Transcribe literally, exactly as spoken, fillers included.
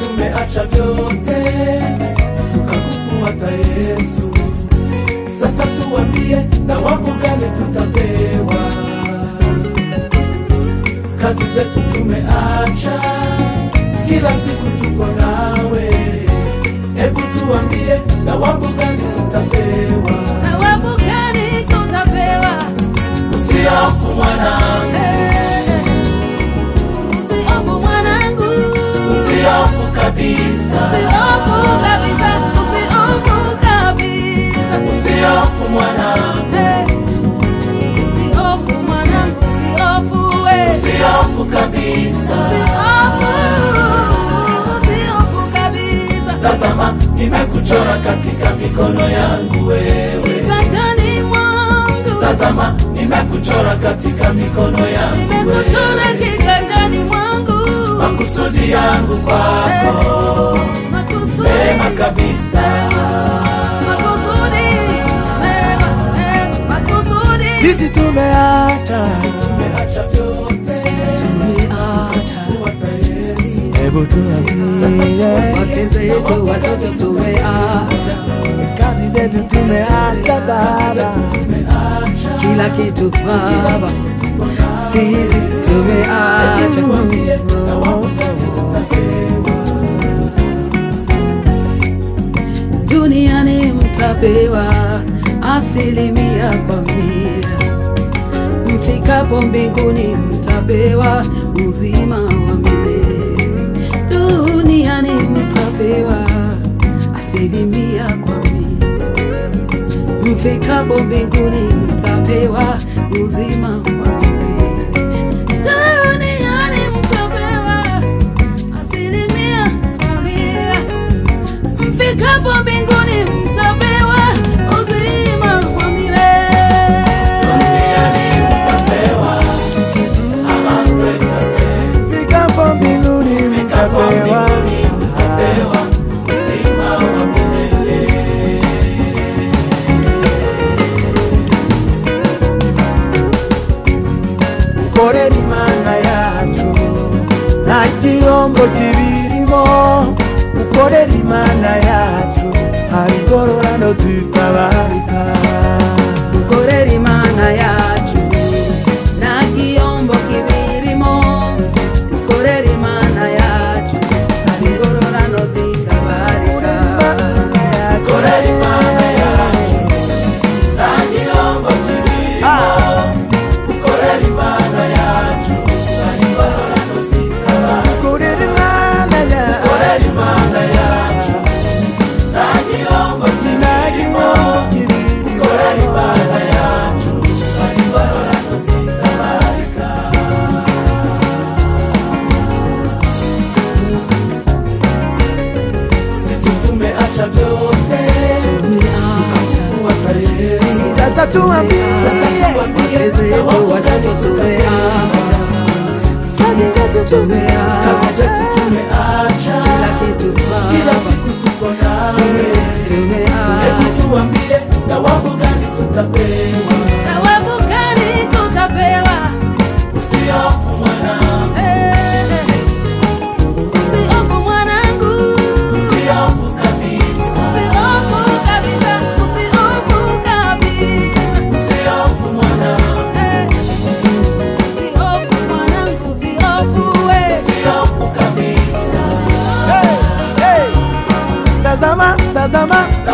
tumeacha vyote tukakufuata Yesu. Sasa tuambie, thawabu gani tutapewa? Kazi zetu tumeacha, kila siku tuko nawe. Hebu tuambie, thawabu gani tutapewa? Thawabu gani tutapewa? Usihofu mwanangu, usihofu mwanangu, usihofu kabisa, usihofu kabisa, usihofu kabisa, usihofu mwanangu, usihofu mwanangu, usihofu we, usihofu kabisa, usihofu, usihofu kabisa. Tazama, nimekuchora katika mikono yangu wewe, kiganjani mwangu. Tazama, nimekuchora katika mikono yangu, nimekuchora kiganjani mwangu. Makusudi yangu kwako mema kabisa, makusudi mema, makusudi. Sisi tumeacha, sisi tumeacha vyote, tumeacha. Hebu tuambie, wake zetu, watoto tumeacha, kazi zetu tumeacha Baba, kila kitu Baba, sisi tumeacha. Duniani mtapewa asilimia kwa mia, mfikapo mbinguni mtapewa uzima wa milele. Duniani mtapewa asilimia kwa mia, mfikapo mbinguni mtapewa uzima wa milele. Duniani mtapewa asilimia kwa mia, mfikapo mbinguni mtapewa uzima wa milele. Duniani mtapewa a hundred percent, mfikapo mbinguni mtapewa uzima wa milele. Ukorera Imana yacu nta gihombo kibirimo, ukorera Imana yacu hari ingororano zitabarika. Ukorera Imana yacu nta gihombo kibirimo, ukorera Imana yacu hari ingororano zitabarika. Ukorera Imana yacu nta gihombo kibirimo, ukorera Imana yacu hari ingororano zitabarika. Ukorera Imana yacu, ukorera Imana yacu nta gihombo kibirimo, ukorera Imana yacu hari ingororano zitabarika. Sisi tumeacha vyote, Tumeacha. sasa tuambie, Wake zetu, watoto tumeacha, kazi zetu tumeacha, kazi zetu tumeacha, kila kitu Baba, kila siku tuko nawe. sisi tumeacha. Hebu tuambie, thawabu gani tutapewa? Thawabu gani tutapewa? Usihofu mwanangu, Eh, usihofu mwanangu, usihofu kabisa, usihofu kabisa, usihofu kabisa, usihofu mwanangu, eh, usihofu mwanangu, usihofu we, usihofu kabisa. Tazama, tazama,